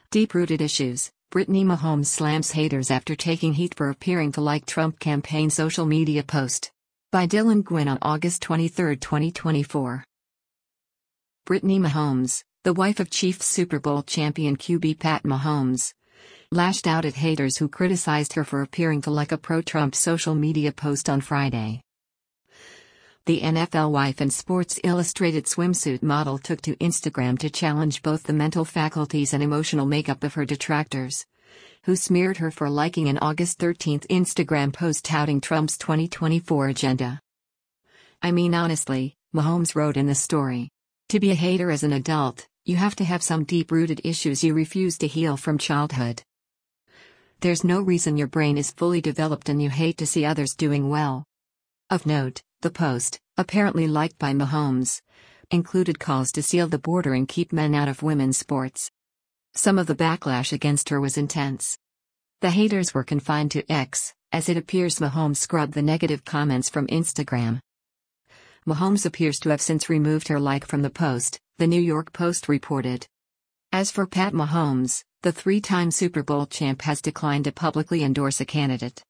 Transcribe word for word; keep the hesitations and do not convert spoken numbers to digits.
Deep-rooted issues. Brittany Mahomes slams haters after taking heat for appearing to like Trump campaign social media post. By Dylan Gwynn on August twenty-third, twenty twenty-four. Brittany Mahomes, the wife of Chiefs Super Bowl champion Q B Pat Mahomes, lashed out at haters who criticized her for appearing to like a pro-Trump social media post on Friday. The N F L wife and Sports Illustrated swimsuit model took to Instagram to challenge both the mental faculties and emotional makeup of her detractors, who smeared her for liking an August thirteenth Instagram post touting Trump's twenty twenty-four agenda. "I mean, honestly," Mahomes wrote in the story, "to be a hater as an adult, you have to have some deep-rooted issues you refuse to heal from childhood. There's no reason your brain is fully developed and you hate to see others doing well." Of note, the post, apparently liked by Mahomes, included calls to seal the border and keep men out of women's sports. Some of the backlash against her was intense. The haters were confined to X, as it appears Mahomes scrubbed the negative comments from Instagram. Mahomes appears to have since removed her like from the post, the New York Post reported. As for Pat Mahomes, the three-time Super Bowl champ has declined to publicly endorse a candidate.